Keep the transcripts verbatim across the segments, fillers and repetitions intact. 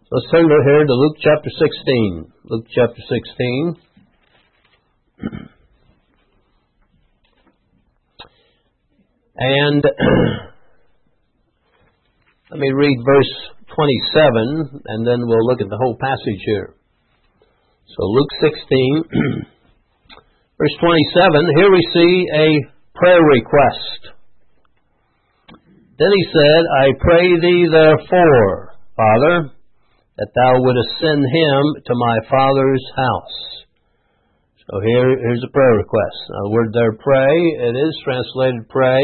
Let's turn over here to Luke chapter sixteen. Luke chapter sixteen. And let me read verse twenty-seven, and then we'll look at the whole passage here. So Luke sixteen, verse twenty-seven, here we see a prayer request. Then he said, I pray thee therefore, Father, that thou wouldest send him to my father's house. So here, here's a prayer request. Now, the word there, pray, it is translated pray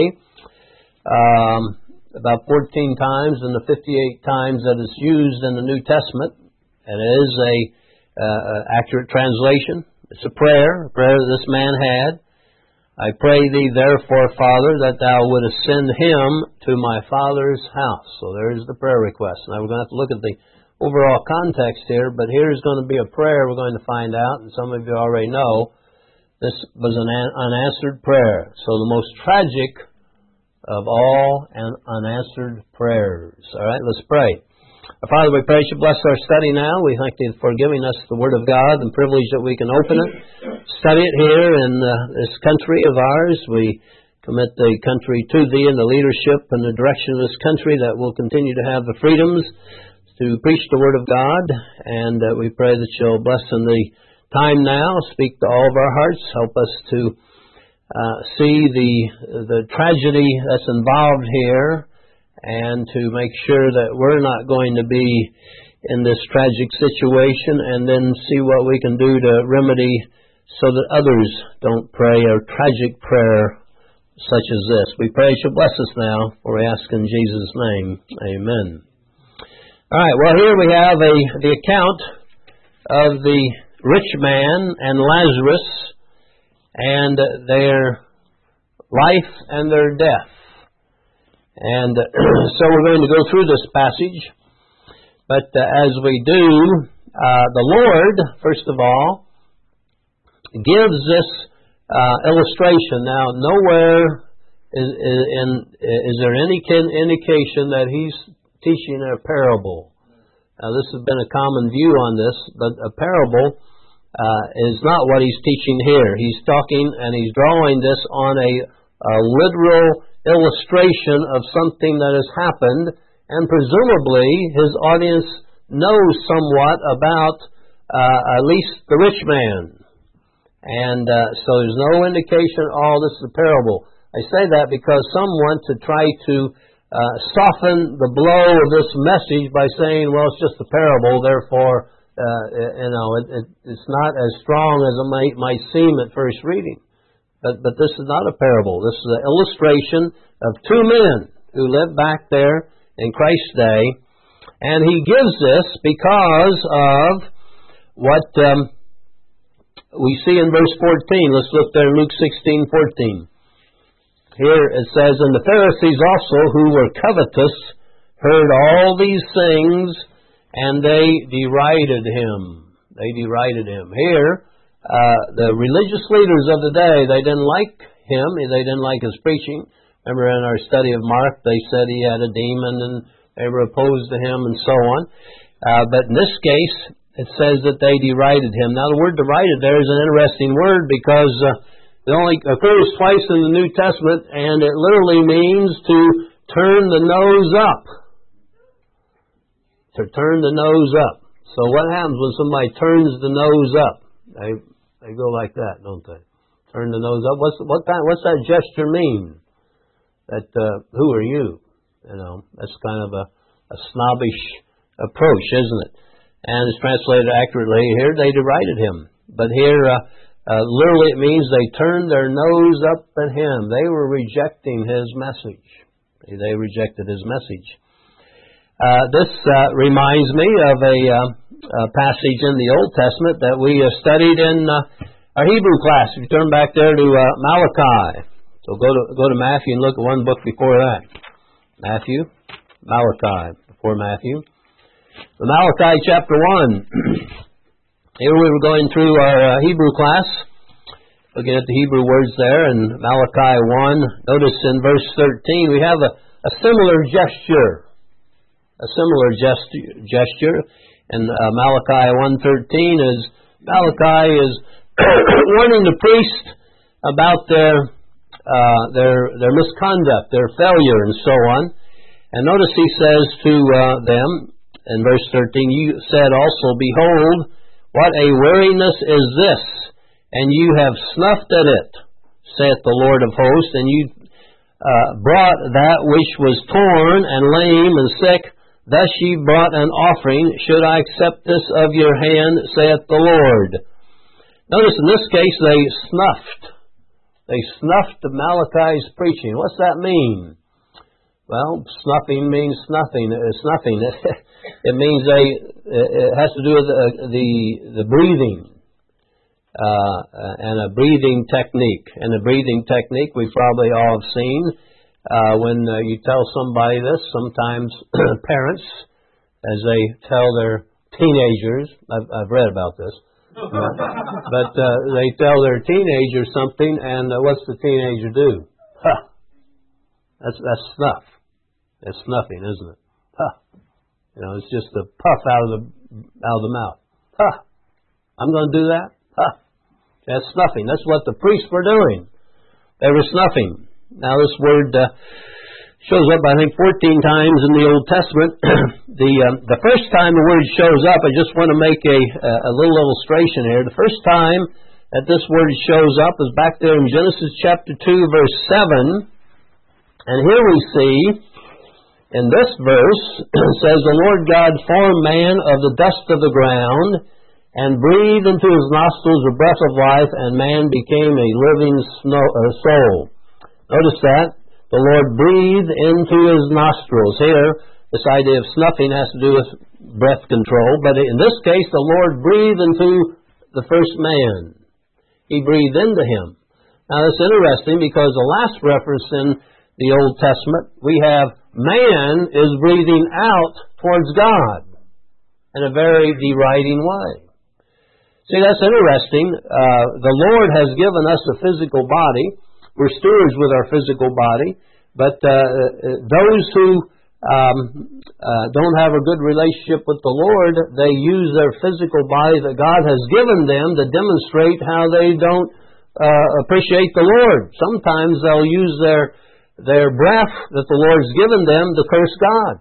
um, about fourteen times in the fifty-eight times that it's used in the New Testament. And it is a uh, accurate translation. It's a prayer, a prayer that this man had. I pray thee therefore, Father, that thou wouldest send him to my father's house. So there's the prayer request. Now we're going to have to look at the overall context here, but here's going to be a prayer we're going to find out, and some of you already know, this was an unanswered prayer. So the most tragic of all an unanswered prayers. All right, let's pray. Our Father, we pray you bless our study now. We thank you for giving us the Word of God and privilege that we can open it, study it here in uh, this country of ours. We commit the country to thee and the leadership and the direction of this country, that we'll continue to have the freedoms to preach the Word of God, and uh, we pray that you'll bless in the time now, speak to all of our hearts, help us to uh, see the the tragedy that's involved here, and to make sure that we're not going to be in this tragic situation, and then see what we can do to remedy so that others don't pray a tragic prayer such as this. We pray you bless us now, for we ask in Jesus' name. Amen. All right, well, here we have a the account of the rich man and Lazarus and their life and their death. And so we're going to go through this passage. But uh, as we do, uh, the Lord, first of all, gives this uh, illustration. Now, nowhere is, is, in, is there any indication that he's teaching a parable. Now, this has been a common view on this, but a parable uh, is not what he's teaching here. He's talking and he's drawing this on a, a literal illustration of something that has happened, and presumably his audience knows somewhat about uh, at least the rich man. And uh, so there's no indication, oh, this is a parable. I say that because some want to try to uh, soften the blow of this message by saying, well, it's just a parable, therefore, uh, you know, it, it, it's not as strong as it might, might seem at first reading. But, but this is not a parable. This is an illustration of two men who lived back there in Christ's day. And he gives this because of what um, we see in verse fourteen. Let's look there in Luke sixteen fourteen. Here it says, and the Pharisees also, who were covetous, heard all these things, and they derided him. They derided him. Here, Uh, the religious leaders of the day, they didn't like him, they didn't like his preaching. Remember in our study of Mark, they said he had a demon and they were opposed to him and so on. Uh, but in this case, it says that they derided him. Now the word derided there is an interesting word, because uh, it only occurs twice in the New Testament, and it literally means to turn the nose up. To turn the nose up. So what happens when somebody turns the nose up? They They go like that, don't they? Turn the nose up. What's what kind? What's that gesture mean? That uh, who are you? You know, that's kind of a, a snobbish approach, isn't it? And it's translated accurately here. They derided him, but here uh, uh, literally it means they turned their nose up at him. They were rejecting his message. They rejected his message. Uh, this uh, reminds me of a. Uh, Uh, passage in the Old Testament that we uh, studied in uh, our Hebrew class. If you turn back there to uh, Malachi, so go to go to Matthew and look at one book before that. Matthew, Malachi, before Matthew. The Malachi chapter one. Here we were going through our uh, Hebrew class, looking at the Hebrew words there, and Malachi one. Notice in verse thirteen we have a, a similar gesture. A similar gesture. And uh, Malachi one thirteen is, Malachi is warning the priest about their, uh, their, their misconduct, their failure, and so on. And notice he says to uh, them, in verse thirteen, you said also, behold, what a weariness is this, and you have snuffed at it, saith the Lord of hosts, and you uh, brought that which was torn and lame and sick, thus ye brought an offering. Should I accept this of your hand, saith the Lord? Notice in this case they snuffed. They snuffed the Malachi's preaching. What's that mean? Well, snuffing means snuffing. Uh, snuffing. It means they. It has to do with the the, the breathing uh, and a breathing technique. And the breathing technique we probably all have seen uh, when uh, you tell somebody this. Sometimes parents, as they tell their teenagers, I've, I've read about this, uh, but uh, they tell their teenager something, and uh, what's the teenager do? Huh. That's that's snuff. It's snuffing, isn't it? Huh. You know, it's just a puff out of the out of the mouth. Huh. I'm going to do that? Huh. That's snuffing. That's what the priests were doing. They were snuffing. Now this word uh, shows up, I think, fourteen times in the Old Testament. the um, the first time the word shows up, I just want to make a a little illustration here. The first time that this word shows up is back there in Genesis chapter two, verse seven. And here we see, in this verse, it says, the Lord God formed man of the dust of the ground, and breathed into his nostrils the breath of life, and man became a living snow, uh, soul. Notice that. The Lord breathed into his nostrils. Here, this idea of snuffing has to do with breath control, but in this case, the Lord breathed into the first man. He breathed into him. Now, that's interesting because the last reference in the Old Testament, we have man is breathing out towards God in a very deriding way. See, that's interesting. Uh, the Lord has given us a physical body. We're stewards with our physical body. But uh, those who um, uh, don't have a good relationship with the Lord, they use their physical body that God has given them to demonstrate how they don't uh, appreciate the Lord. Sometimes they'll use their their breath that the Lord's given them to curse God.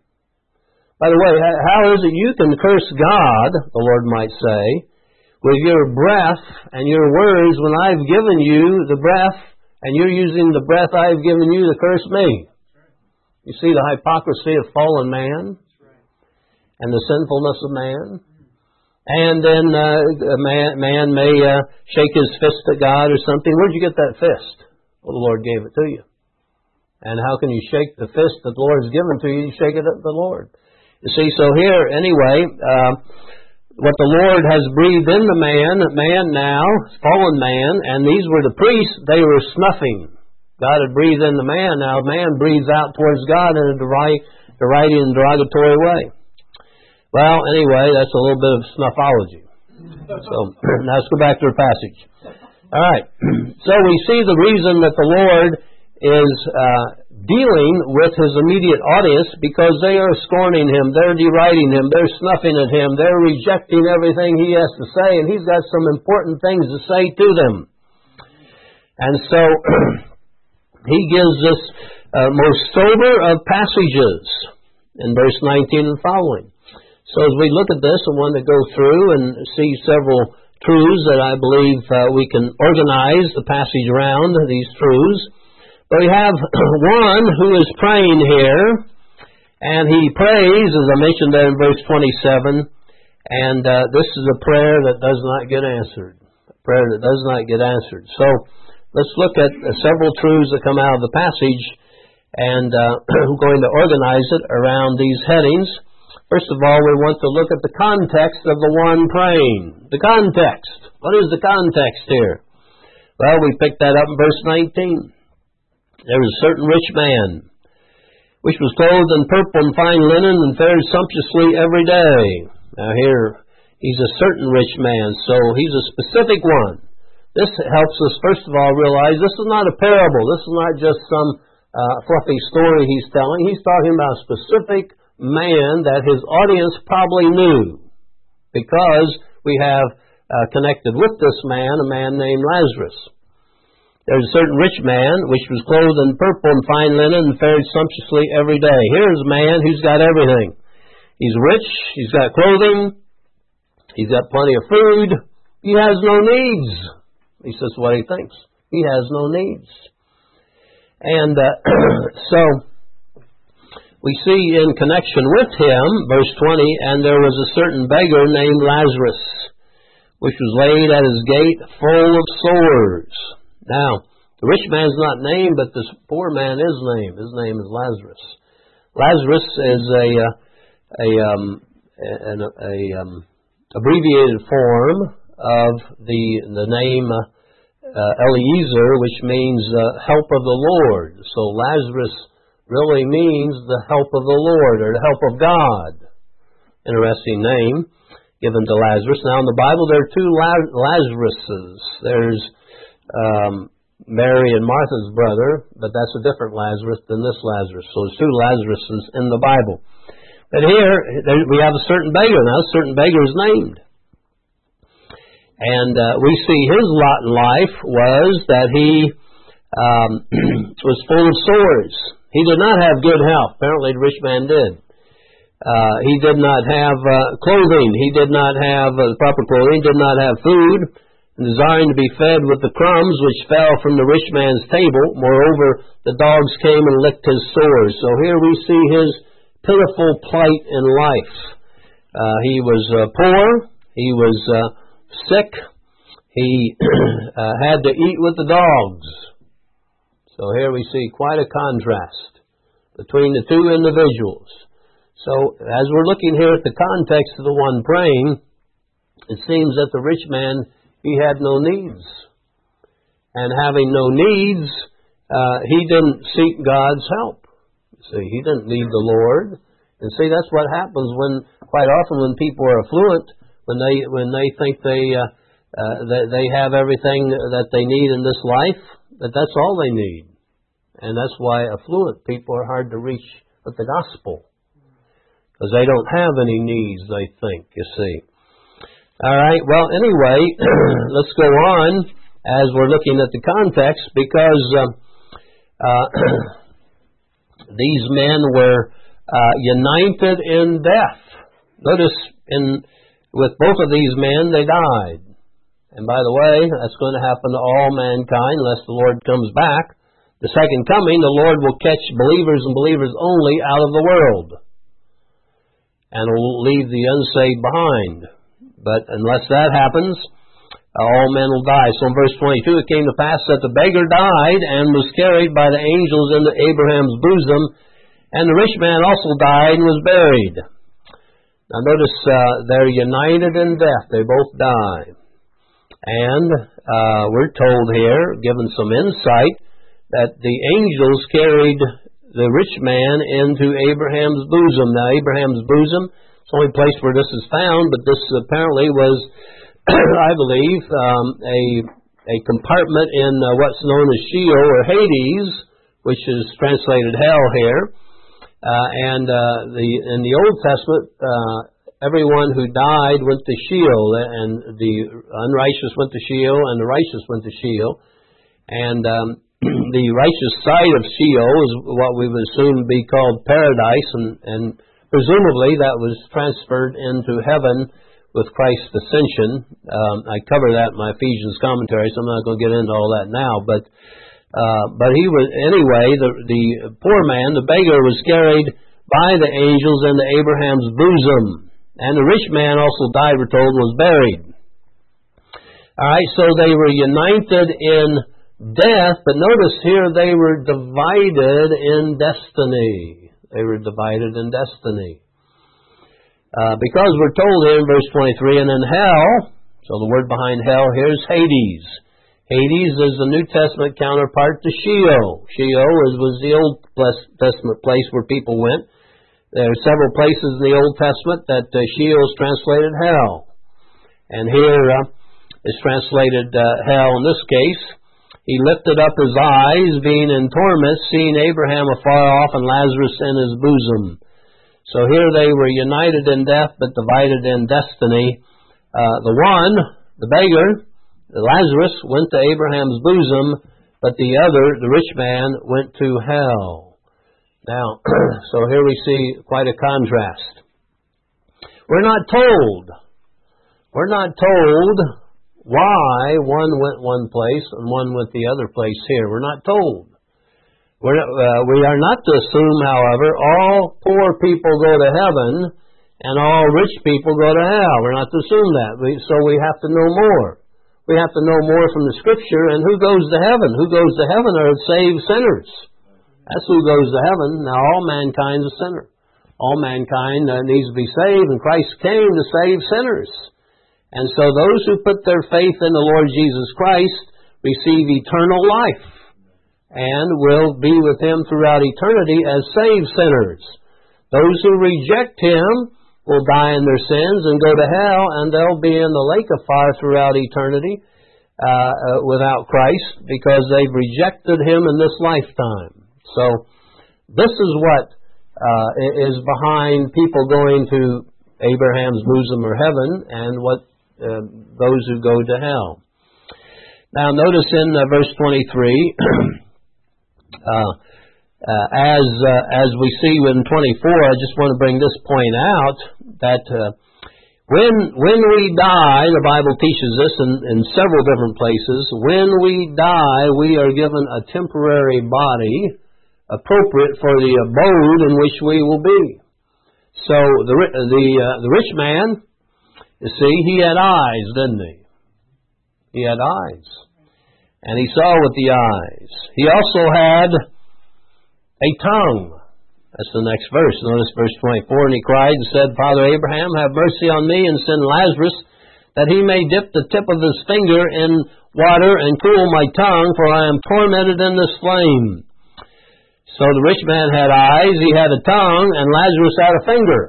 By the way, how is it you can curse God, the Lord might say, with your breath and your words when I've given you the breath and you're using the breath I've given you to curse me? You see the hypocrisy of fallen man and the sinfulness of man? And then uh, a man, man may uh, shake his fist at God or something. Where'd you get that fist? Well, the Lord gave it to you. And how can you shake the fist that the Lord has given to you? You shake it at the Lord. You see, so here, anyway, uh, what the Lord has breathed into man, man now, fallen man, and these were the priests, they were snuffing. God had breathed into man, now man breathes out towards God in a deriding and derogatory way. Well, anyway, that's a little bit of snuffology. So, now let's go back to our passage. All right, so we see the reason that the Lord is uh, dealing with his immediate audience because they are scorning him, they're deriding him, they're snuffing at him, they're rejecting everything he has to say, and he's got some important things to say to them. And so he gives us uh, most sober of passages in verse nineteen and following. So as we look at this, I want to go through and see several truths that I believe uh, we can organize the passage around, these truths. But we have one who is praying here, and he prays, as I mentioned there in verse twenty-seven, and uh, this is a prayer that does not get answered. A prayer that does not get answered. So let's look at uh, several truths that come out of the passage, and uh, we're going to organize it around these headings. First of all, we want to look at the context of the one praying. The context. What is the context here? Well, we picked that up in verse nineteen. There was a certain rich man, which was clothed in purple and fine linen, and fared sumptuously every day. Now here, he's a certain rich man, so he's a specific one. This helps us, first of all, realize this is not a parable. This is not just some uh, fluffy story he's telling. He's talking about a specific man that his audience probably knew, because we have uh, connected with this man a man named Lazarus. There's a certain rich man which was clothed in purple and fine linen and fared sumptuously every day. Here's a man who's got everything. He's rich, he's got clothing, he's got plenty of food, he has no needs. He says what he thinks. He has no needs. And uh, so we see in connection with him, verse twenty, and there was a certain beggar named Lazarus, which was laid at his gate full of sores. Now, the rich man's not named, but this poor man is named. His name is Lazarus. Lazarus is a uh, a, um, an a um, abbreviated form of the the name uh, uh, Eliezer, which means uh, help of the Lord. So Lazarus really means the help of the Lord, or the help of God. Interesting name given to Lazarus. Now, in the Bible, there are two La- Lazaruses. There's Um, Mary and Martha's brother, but that's a different Lazarus than this Lazarus. So there's two Lazaruses in the Bible. But here, there, we have a certain beggar. Now, a certain beggar is named. And uh, we see his lot in life was that he um, was full of sores. He did not have good health. Apparently, the rich man did. Uh, he did not have uh, clothing. He did not have uh, proper clothing. He did not have food. Desiring to be fed with the crumbs which fell from the rich man's table. Moreover, the dogs came and licked his sores. So here we see his pitiful plight in life. Uh, he was uh, poor. He was uh, sick. He uh, had to eat with the dogs. So here we see quite a contrast between the two individuals. So as we're looking here at the context of the one praying, it seems that the rich man, he had no needs. And having no needs, uh, he didn't seek God's help. See, he didn't need the Lord. And see, that's what happens when, quite often when people are affluent, when they when they think they uh, uh, that they have everything that they need in this life, that that's all they need. And that's why affluent people are hard to reach with the gospel. Because they don't have any needs, they think, you see. All right, well, anyway, let's go on as we're looking at the context, because uh, uh, these men were uh, united in death. Notice, in with both of these men, they died. And by the way, that's going to happen to all mankind unless the Lord comes back. The second coming, the Lord will catch believers and believers only out of the world, and will leave the unsaved behind. But unless that happens, all men will die. So in verse twenty-two, it came to pass that the beggar died and was carried by the angels into Abraham's bosom, and the rich man also died and was buried. Now notice, uh, they're united in death. They both die. And uh, we're told here, given some insight, that the angels carried the rich man into Abraham's bosom. Now, Abraham's bosom, it's the only place where this is found, but this apparently was, I believe, um, a a compartment in uh, what's known as Sheol or Hades, which is translated hell here. Uh, and uh, the in the Old Testament, uh, everyone who died went to Sheol, and the unrighteous went to Sheol, and the righteous went to Sheol. And um, the righteous side of Sheol is what we would assume be called paradise, and, and presumably that was transferred into heaven with Christ's ascension. Um, I cover that in my Ephesians commentary, so I'm not going to get into all that now. But uh, but he was anyway. The the poor man, the beggar, was carried by the angels into Abraham's bosom, and the rich man also died. We're told, was buried. All right, so they were united in death, but notice here they were divided in destiny. They were divided in destiny. Uh, because we're told here in verse twenty-three, and in hell, so the word behind hell here is Hades. Hades is the New Testament counterpart to Sheol. Sheol is, was the Old Testament place where people went. There are several places in the Old Testament that uh, Sheol is translated hell. And here uh, is translated uh, hell in this case. He lifted up his eyes, being in torment, seeing Abraham afar off and Lazarus in his bosom. So here they were united in death but divided in destiny. Uh, the one, the beggar, Lazarus, went to Abraham's bosom, but the other, the rich man, went to hell. Now, so here we see quite a contrast. We're not told. We're not told why one went one place and one went the other place here. We're not told. We're not, uh, we are not to assume, however, all poor people go to heaven and all rich people go to hell. We're not to assume that. We, so we have to know more. We have to know more from the Scripture. And who goes to heaven? Who goes to heaven are saved sinners. That's who goes to heaven. Now, all mankind's a sinner. All mankind uh, needs to be saved, and Christ came to save sinners. And so those who put their faith in the Lord Jesus Christ receive eternal life and will be with Him throughout eternity as saved sinners. Those who reject Him will die in their sins and go to hell, and they'll be in the lake of fire throughout eternity uh, uh, without Christ because they've rejected Him in this lifetime. So this is what uh, is behind people going to Abraham's bosom or heaven and what uh, those who go to hell. Now notice in uh, verse twenty-three, uh, uh, as uh, as we see in twenty-four, I just want to bring this point out that uh, when when we die, the Bible teaches this in, in several different places. When we die, we are given a temporary body appropriate for the abode in which we will be. So the the uh, the rich man, you see, he had eyes, didn't he? He had eyes, and he saw with the eyes. He also had a tongue. That's the next verse. Notice verse twenty-four. And he cried and said, Father Abraham, have mercy on me, and send Lazarus, that he may dip the tip of his finger in water and cool my tongue, for I am tormented in this flame. So the rich man had eyes, he had a tongue, and Lazarus had a finger.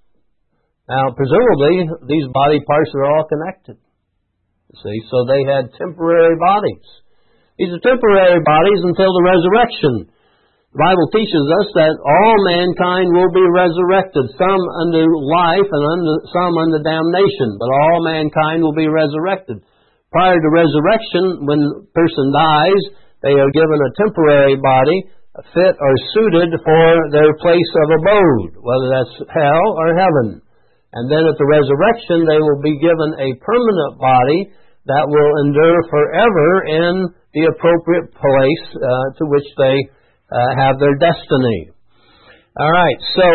Now, presumably, these body parts are all connected. You see, so they had temporary bodies. These are temporary bodies until the resurrection. The Bible teaches us that all mankind will be resurrected, some unto life and unto, some unto damnation, but all mankind will be resurrected. Prior to resurrection, when a person dies, they are given a temporary body, fit or suited for their place of abode, whether that's hell or heaven. And then at the resurrection, they will be given a permanent body that will endure forever in the appropriate place uh, to which they uh, have their destiny. All right, so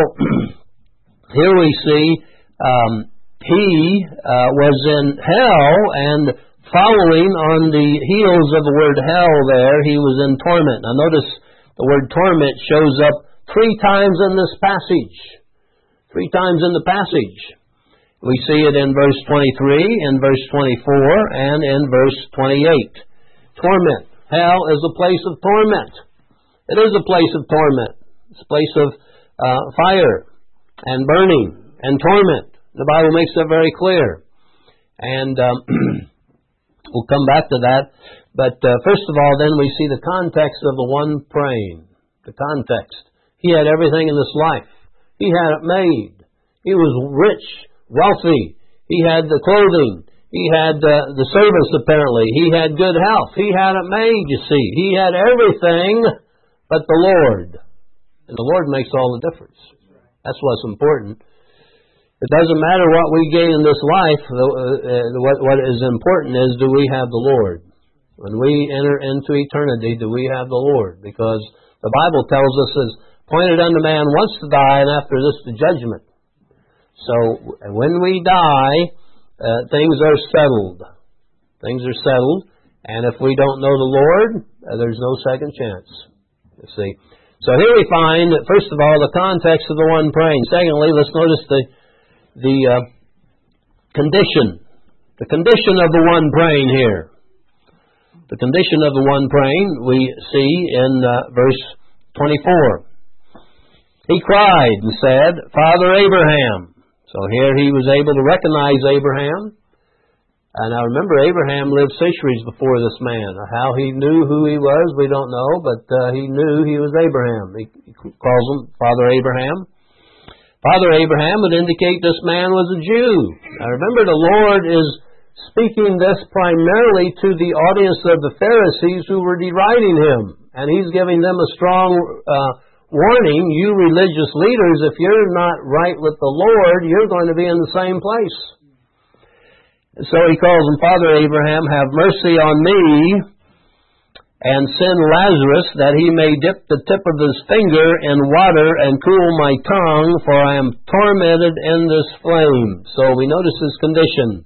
here we see um, he uh, was in hell, and following on the heels of the word hell there, he was in torment. Now notice the word torment shows up three times in this passage. Three times in the passage. We see it in verse twenty-three, in verse twenty-four, and in verse twenty-eight. Torment. Hell is a place of torment. It is a place of torment. It's a place of uh, fire and burning and torment. The Bible makes that very clear. And um, we'll come back to that. But uh, first of all, then we see the context of the one praying. The context. He had everything in this life. He had it made. He was rich, wealthy. He had the clothing. He had uh, the servants, apparently. He had good health. He had it made, you see. He had everything but the Lord. And the Lord makes all the difference. That's what's important. It doesn't matter what we gain in this life. Uh, uh, what, what is important is, do we have the Lord? When we enter into eternity, do we have the Lord? Because the Bible tells us, as pointed unto man once to die, and after this the judgment. So when we die, uh, things are settled. Things are settled, and if we don't know the Lord, uh, there's no second chance. You see. So here we find, that first of all, the context of the one praying. Secondly, let's notice the the uh, condition, the condition of the one praying here. The condition of the one praying we see in uh, verse twenty-four. He cried and said, Father Abraham. So here he was able to recognize Abraham. And I remember Abraham lived centuries before this man. How he knew who he was, we don't know, but uh, he knew he was Abraham. He, he calls him Father Abraham. Father Abraham would indicate this man was a Jew. Now remember, the Lord is speaking this primarily to the audience of the Pharisees who were deriding Him. And He's giving them a strong uh, warning, you religious leaders, if you're not right with the Lord, you're going to be in the same place. So He calls him, Father Abraham, have mercy on me, and send Lazarus that he may dip the tip of his finger in water and cool my tongue, for I am tormented in this flame. So we notice his condition.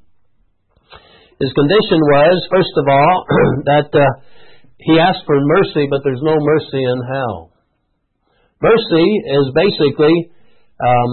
His condition was, first of all, that uh, he asked for mercy, but there's no mercy in hell. Mercy is basically um,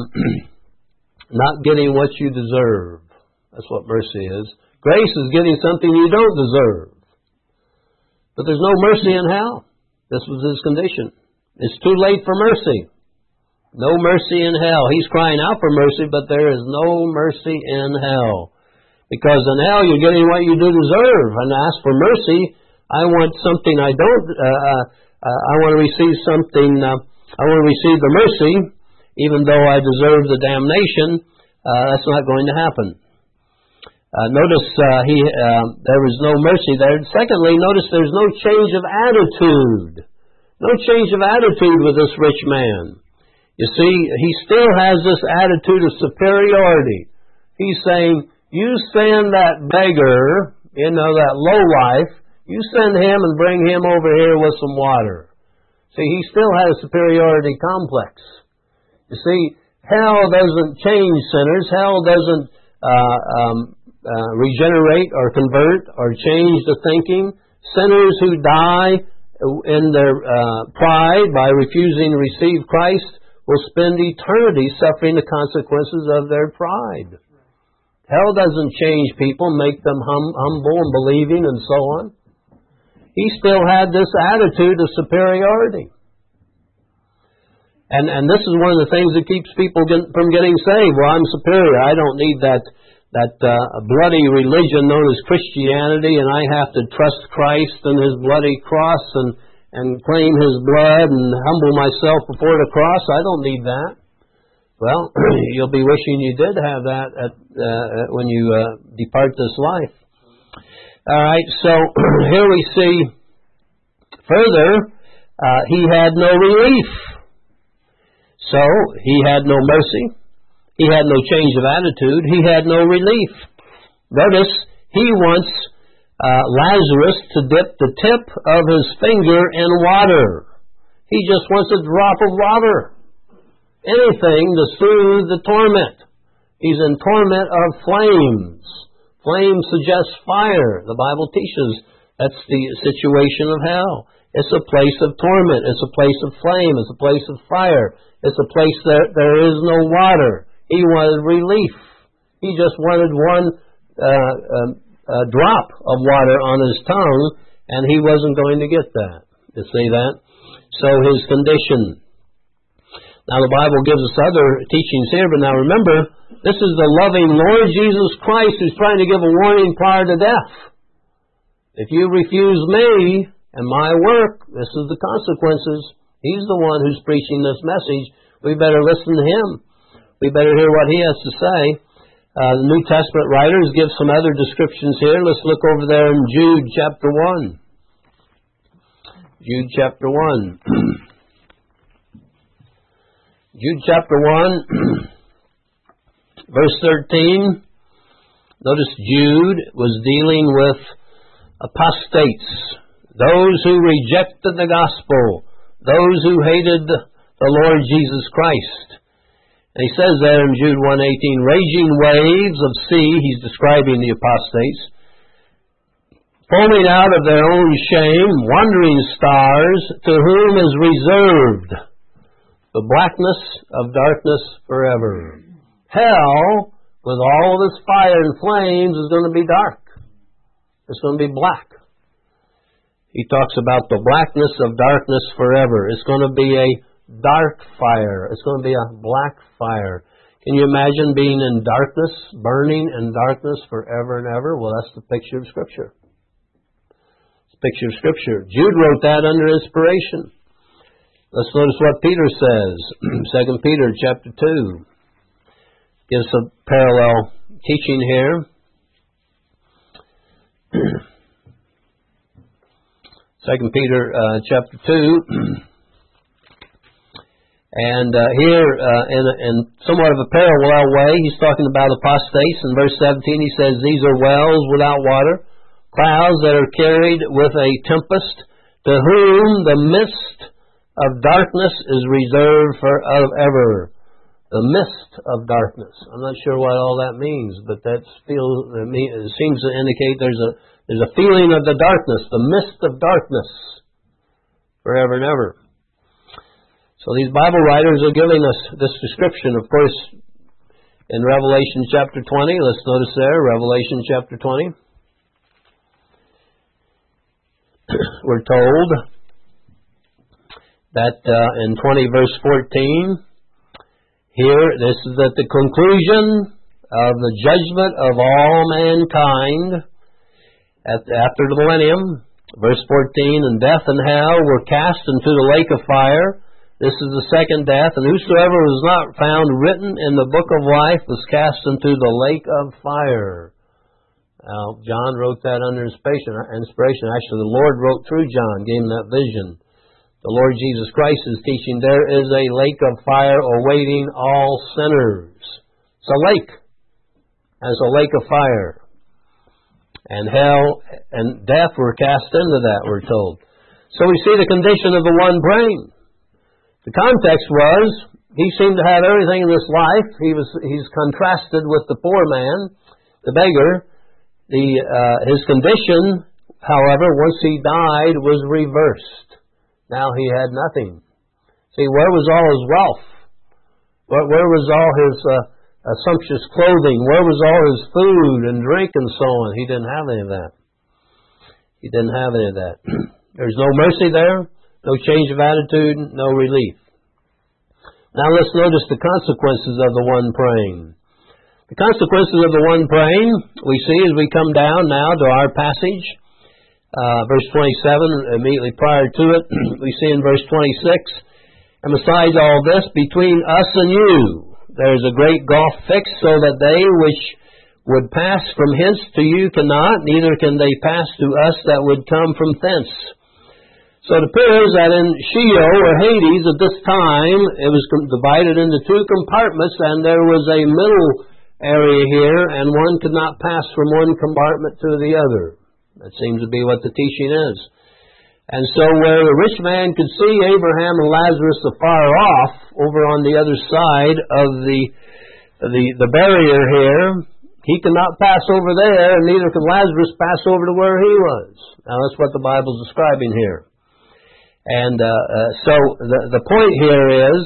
not getting what you deserve. That's what mercy is. Grace is getting something you don't deserve. But there's no mercy in hell. This was his condition. It's too late for mercy. No mercy in hell. He's crying out for mercy, but there is no mercy in hell. Because in hell you're getting what you do deserve. And ask for mercy, I want something I don't, uh, uh, I want to receive something, uh, I want to receive the mercy, even though I deserve the damnation. Uh, that's not going to happen. Uh, notice uh, he uh, there was no mercy there. Secondly, notice there's no change of attitude. No change of attitude with this rich man. You see, he still has this attitude of superiority. He's saying, you send that beggar, you know, that lowlife, you send him and bring him over here with some water. See, he still has a superiority complex. You see, hell doesn't change sinners. Hell doesn't uh, um, Uh, regenerate or convert or change the thinking. Sinners who die in their uh, pride by refusing to receive Christ will spend eternity suffering the consequences of their pride. Hell doesn't change people, make them hum- humble and believing and so on. He still had this attitude of superiority. And and this is one of the things that keeps people get, from getting saved. Well, I'm superior. I don't need that that uh, bloody religion known as Christianity, and I have to trust Christ and His bloody cross and, and claim His blood and humble myself before the cross. I don't need that. Well, you'll be wishing you did have that at, uh, when you uh, depart this life. All right, so here we see further, uh, he had no relief. So, he had no mercy. He had no change of attitude. He had no relief. Notice, he wants uh, Lazarus to dip the tip of his finger in water. He just wants a drop of water. Anything to soothe the torment. He's in torment of flames. Flames suggest fire. The Bible teaches that's the situation of hell. It's a place of torment. It's a place of flame. It's a place of fire. It's a place that there is no water. He wanted relief. He just wanted one uh, uh, uh, drop of water on his tongue, and he wasn't going to get that. You see that? So his condition. Now the Bible gives us other teachings here, but now remember, this is the loving Lord Jesus Christ who's trying to give a warning prior to death. If you refuse me and my work, this is the consequences. He's the one who's preaching this message. We better listen to him. We better hear what he has to say. Uh, the New Testament writers give some other descriptions here. Let's look over there in Jude chapter one. Jude chapter one. Jude chapter one, verse thirteen. Notice Jude was dealing with apostates, those who rejected the gospel, those who hated the Lord Jesus Christ. And he says there in Jude one eighteen, raging waves of sea, he's describing the apostates, foaming out of their own shame, wandering stars, to whom is reserved the blackness of darkness forever. Hell, with all of its fire and flames, is going to be dark. It's going to be black. He talks about the blackness of darkness forever. It's going to be a dark fire. It's going to be a black fire. Can you imagine being in darkness, burning in darkness forever and ever? Well, that's the picture of Scripture. It's a picture of Scripture. Jude wrote that under inspiration. Let's notice what Peter says. Second Peter chapter two gives a parallel teaching here. Second Peter uh, chapter two. And uh, here, uh, in, in somewhat of a parallel way, he's talking about apostates. In verse seventeen, he says, "These are wells without water, clouds that are carried with a tempest, to whom the mist of darkness is reserved for ever." The mist of darkness. I'm not sure what all that means, but that feels, it seems to indicate there's a there's a feeling of the darkness, the mist of darkness, forever and ever. So these Bible writers are giving us this description. Of course, in Revelation chapter twenty, let's notice there, Revelation chapter twenty, we're told that uh, in twenty verse fourteen, here, this is at the conclusion of the judgment of all mankind at, after the millennium. Verse fourteen, "And death and hell were cast into the lake of fire. This is the second death, and whosoever was not found written in the book of life was cast into the lake of fire." Now, John wrote that under inspiration. Actually, the Lord wrote through John, gave him that vision. The Lord Jesus Christ is teaching there is a lake of fire awaiting all sinners. It's a lake. And it's a lake of fire. And hell and death were cast into that, we're told. So we see the condition of the one praying. The context was, he seemed to have everything in this life. He was he's contrasted with the poor man, the beggar. The uh, his condition, however, once he died, was reversed. Now he had nothing. See, where was all his wealth? Where, where was all his uh, uh, sumptuous clothing? Where was all his food and drink and so on? He didn't have any of that. He didn't have any of that. There's no mercy there. No change of attitude, no relief. Now let's notice the consequences of the one praying. The consequences of the one praying, we see as we come down now to our passage, uh, verse twenty-seven, immediately prior to it, we see in verse twenty-six, "And besides all this, between us and you, there is a great gulf fixed, so that they which would pass from hence to you cannot, neither can they pass to us that would come from thence." So it appears that in Sheol, or Hades, at this time, it was divided into two compartments, and there was a middle area here, and one could not pass from one compartment to the other. That seems to be what the teaching is. And so where the rich man could see Abraham and Lazarus afar off, over on the other side of the, the, the barrier here, he could not pass over there, and neither could Lazarus pass over to where he was. Now that's what the Bible's describing here. And uh, uh, so the the point here is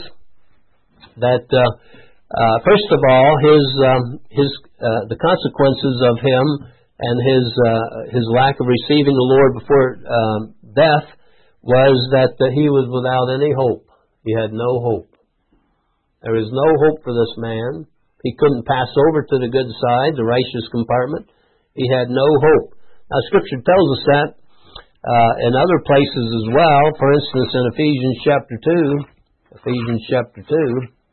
that uh, uh, first of all, his um, his uh, the consequences of him and his uh, his lack of receiving the Lord before um, death was that uh, he was without any hope. He had no hope. There is no hope for this man. He couldn't pass over to the good side, the righteous compartment. He had no hope. Now, Scripture tells us that. Uh, in other places as well, for instance, in Ephesians chapter two, Ephesians chapter two,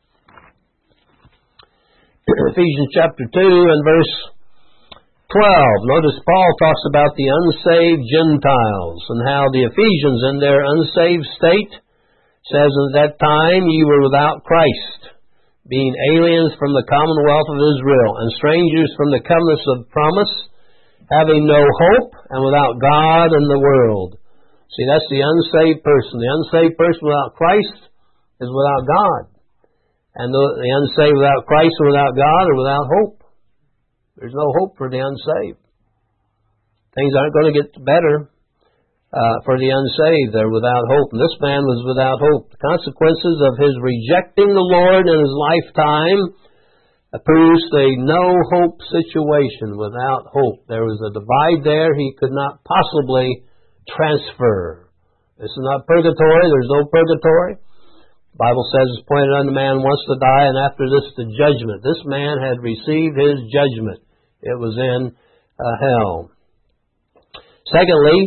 Ephesians chapter two and verse twelve. Notice Paul talks about the unsaved Gentiles and how the Ephesians in their unsaved state says, "At that time ye were without Christ, being aliens from the commonwealth of Israel and strangers from the covenants of promise, having no hope, and without God in the world." See, that's the unsaved person. The unsaved person without Christ is without God. And the, the unsaved without Christ and without God are without hope. There's no hope for the unsaved. Things aren't going to get better uh, for the unsaved. They're without hope. And this man was without hope. The consequences of his rejecting the Lord in his lifetime produced a no-hope situation, without hope. There was a divide there he could not possibly transfer. This is not purgatory. There's no purgatory. The Bible says it's pointed unto man once to die, and after this the judgment. This man had received his judgment. It was in uh, hell. Secondly,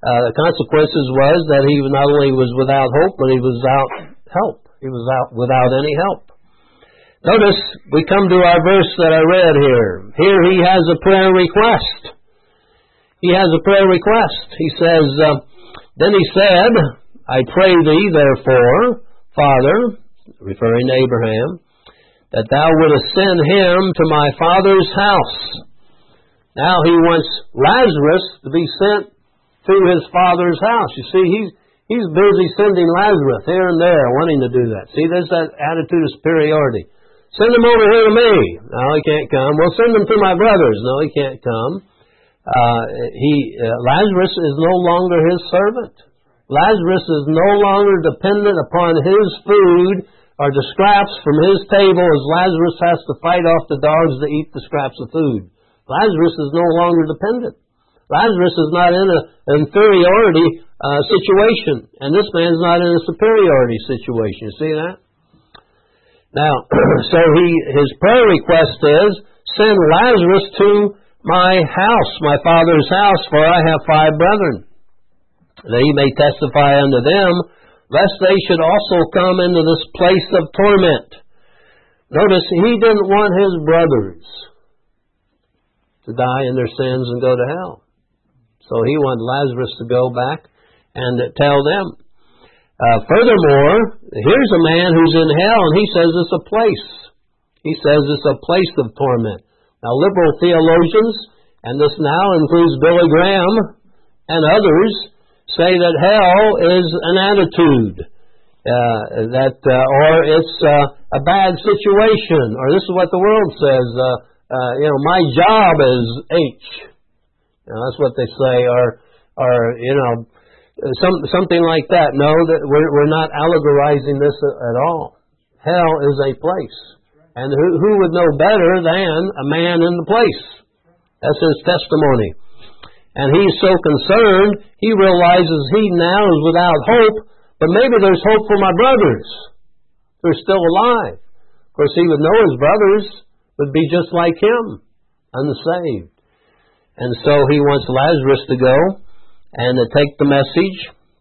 uh, the consequences was that he not only was without hope, but he was without help. He was out without any help. Notice, we come to our verse that I read here. Here he has a prayer request. He has a prayer request. He says, uh, Then he said, I pray thee, therefore, Father, referring to Abraham, that thou wouldest send him to my father's house. Now he wants Lazarus to be sent to his father's house. You see, he's, he's busy sending Lazarus here and there, wanting to do that. See, there's that attitude of superiority. Send him over here to me. No, he can't come. Well, send him to my brothers. No, he can't come. Uh, he uh, Lazarus is no longer his servant. Lazarus is no longer dependent upon his food or the scraps from his table as Lazarus has to fight off the dogs to eat the scraps of food. Lazarus is no longer dependent. Lazarus is not in an inferiority uh, situation, and this man is not in a superiority situation. You see that? Now, so he his prayer request is, send Lazarus to my house, my father's house, for I have five brethren, that he may testify unto them, lest they should also come into this place of torment. Notice, he didn't want his brothers to die in their sins and go to hell. So he wanted Lazarus to go back and tell them. Uh, furthermore, here's a man who's in hell, and he says it's a place. He says it's a place of torment. Now, liberal theologians, and this now includes Billy Graham and others, say that hell is an attitude, uh, that uh, or it's uh, a bad situation, or this is what the world says, uh, uh, you know, my job is H. You know, that's what they say, or, or you know, some, something like that. No, that we're, we're not allegorizing this at all. Hell is a place. And who, who would know better than a man in the place? That's his testimony. And he's so concerned, he realizes he now is without hope, but maybe there's hope for my brothers. They're still alive. Of course, he would know his brothers would be just like him, unsaved. And so he wants Lazarus to go and to take the message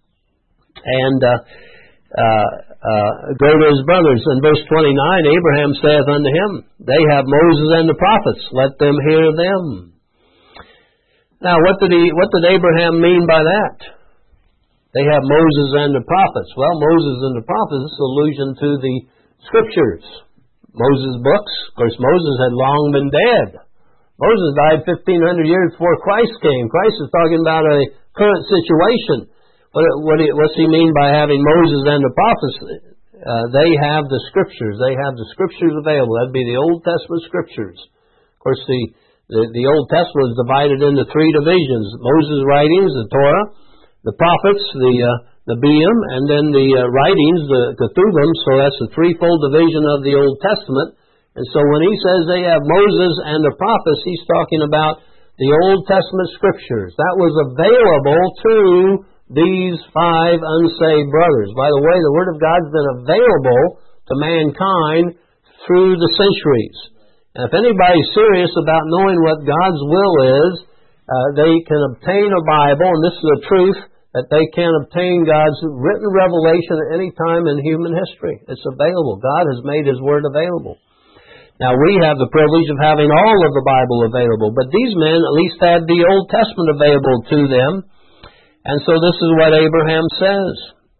and uh, uh, uh, go to his brothers. In verse twenty-nine, Abraham saith unto him, they have Moses and the prophets, let them hear them. Now, what did he? What did Abraham mean by that? They have Moses and the prophets. Well, Moses and the prophets is allusion to the Scriptures. Moses' books. Of course, Moses had long been dead. Moses died fifteen hundred years before Christ came. Christ is talking about a current situation. What, what, what's he mean by having Moses and the prophets? Uh, they have the Scriptures. They have the Scriptures available. That'd be the Old Testament Scriptures. Of course, the The, the Old Testament is divided into three divisions. Moses' writings, the Torah, the prophets, the uh, the Beam, and then the uh, writings, the Ketuvim. So that's the threefold division of the Old Testament. And so when he says they have Moses and the prophets, he's talking about the Old Testament Scriptures. That was available to these five unsaved brothers. By the way, the Word of God's been available to mankind through the centuries. And if anybody's serious about knowing what God's will is, uh, they can obtain a Bible, and this is the truth, that they can obtain God's written revelation at any time in human history. It's available. God has made His Word available. Now, we have the privilege of having all of the Bible available, but these men at least had the Old Testament available to them, and so this is what Abraham says.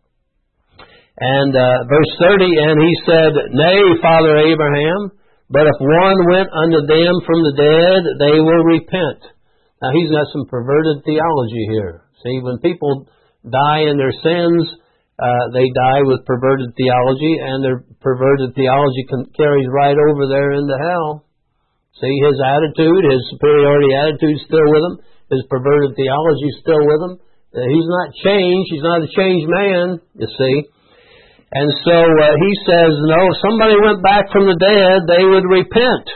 And uh, verse thirty, and he said, Nay, Father Abraham, but if one went unto them from the dead, they will repent. Now, he's got some perverted theology here. See, when people die in their sins, uh, they die with perverted theology, and their perverted theology can, carries right over there into hell. See, his attitude, his superiority attitude is still with him. His perverted theology is still with him. Uh, he's not changed. He's not a changed man, you see. And so uh, he says, no, if somebody went back from the dead, they would repent.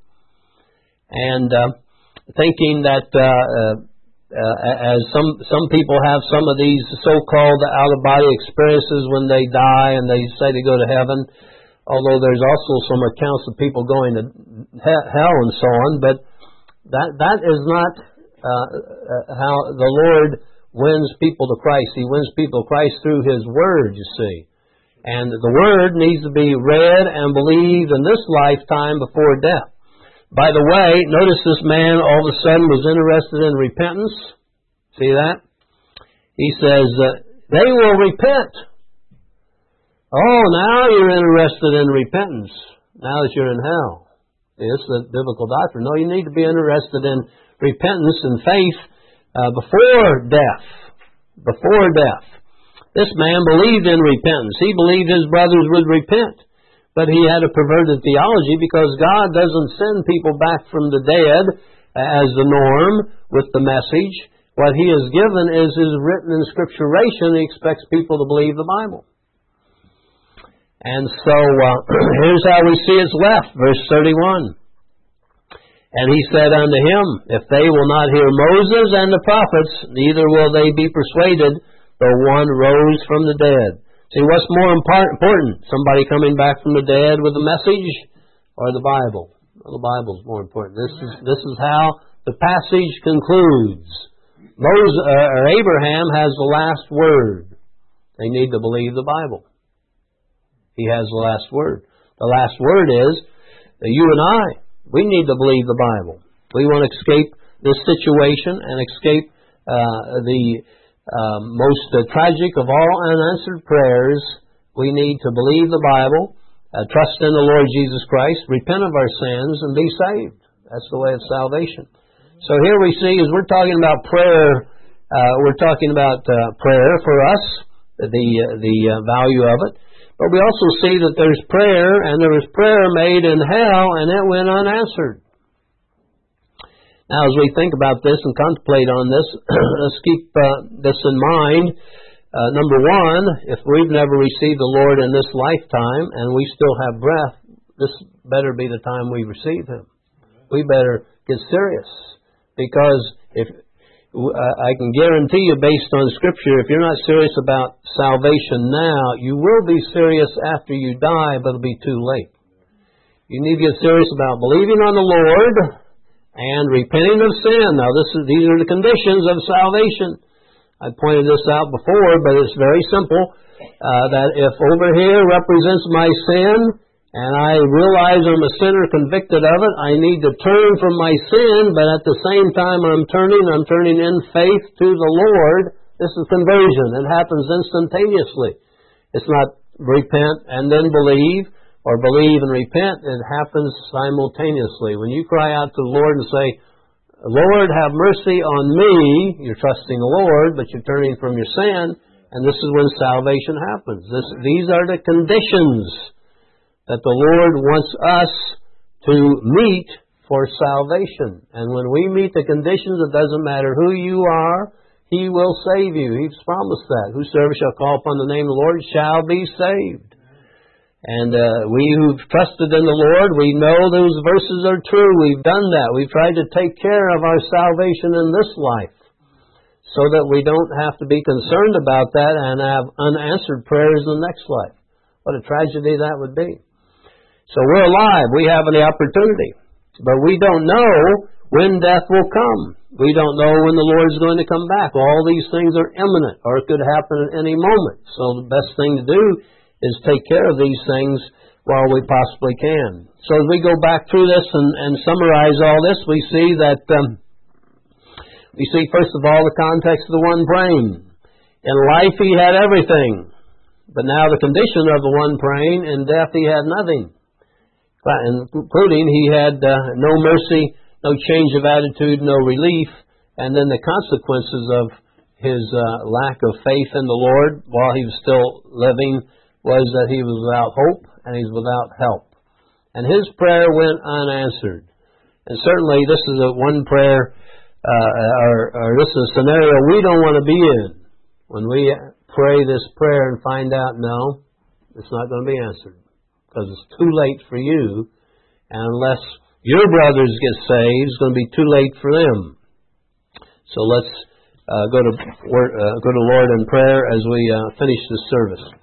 And uh, thinking that, uh, uh, uh, as some some people have some of these so-called out-of-body experiences when they die and they say they go to heaven, although there's also some accounts of people going to he- hell and so on, but that that is not uh, uh, how the Lord wins people to Christ. He wins people to Christ through His Word, you see. And the Word needs to be read and believed in this lifetime before death. By the way, notice this man all of a sudden was interested in repentance. See that? He says, uh, they will repent. Oh, now you're interested in repentance, now that you're in hell. It's the biblical doctrine. No, you need to be interested in repentance and faith uh, before death. Before death. This man believed in repentance. He believed his brothers would repent. But he had a perverted theology because God doesn't send people back from the dead as the norm with the message. What He has given is His written in Scripturation. He expects people to believe the Bible. And so, uh, here's how we see it's left, verse thirty-one. And He said unto him, if they will not hear Moses and the prophets, neither will they be persuaded, though one rose from the dead. See, what's more important? Somebody coming back from the dead with a message, or the Bible? Well, the Bible's more important. This is, this is how the passage concludes. Moses, uh, or Abraham has the last word. They need to believe the Bible. He has the last word. The last word is that you and I, we need to believe the Bible. We want to escape this situation and escape uh, the uh, most uh, tragic of all unanswered prayers. We need to believe the Bible, uh, trust in the Lord Jesus Christ, repent of our sins, and be saved. That's the way of salvation. So here we see, as we're talking about prayer, uh, we're talking about uh, prayer for us, the uh, the uh, value of it. But we also see that there's prayer, and there was prayer made in hell, and it went unanswered. Now, as we think about this and contemplate on this, let's keep uh, this in mind. Uh, number one, if we've never received the Lord in this lifetime, and we still have breath, this better be the time we receive Him. We better get serious. Because if uh, I can guarantee you, based on Scripture, if you're not serious about salvation now, you will be serious after you die, but it'll be too late. You need to get serious about believing on the Lord and repenting of sin. Now, this is, these are the conditions of salvation. I pointed this out before, but it's very simple. Uh, that if over here represents my sin, and I realize I'm a sinner convicted of it, I need to turn from my sin, but at the same time I'm turning, I'm turning in faith to the Lord. This is conversion. It happens instantaneously. It's not repent and then believe, or believe and repent. It happens simultaneously. When you cry out to the Lord and say, Lord, have mercy on me, you're trusting the Lord, but you're turning from your sin, and this is when salvation happens. This, these are the conditions that the Lord wants us to meet for salvation. And when we meet the conditions, it doesn't matter who you are, He will save you. He's promised that. Whosoever shall call upon the name of the Lord shall be saved. And uh, we who've trusted in the Lord, we know those verses are true. We've done that. We've tried to take care of our salvation in this life so that we don't have to be concerned about that and have unanswered prayers in the next life. What a tragedy that would be. So we're alive. We have the opportunity. But we don't know when death will come. We don't know when the Lord's going to come back. All these things are imminent, or it could happen at any moment. So the best thing to do is take care of these things while we possibly can. So as we go back through this and, and summarize all this, we see that, um, we see first of all the context of the one praying. In life he had everything, but now the condition of the one praying, in death he had nothing. Including he had uh, no mercy, no change of attitude, no relief, and then the consequences of his uh, lack of faith in the Lord while he was still living was that he was without hope and he was without help. And his prayer went unanswered. And certainly this is a one prayer, uh, or, or this is a scenario we don't want to be in. When we pray this prayer and find out, no, it's not going to be answered. Because it's too late for you, and unless your brothers get saved, it's going to be too late for them. So let's uh, go to uh, go to Lord in prayer as we uh, finish this service.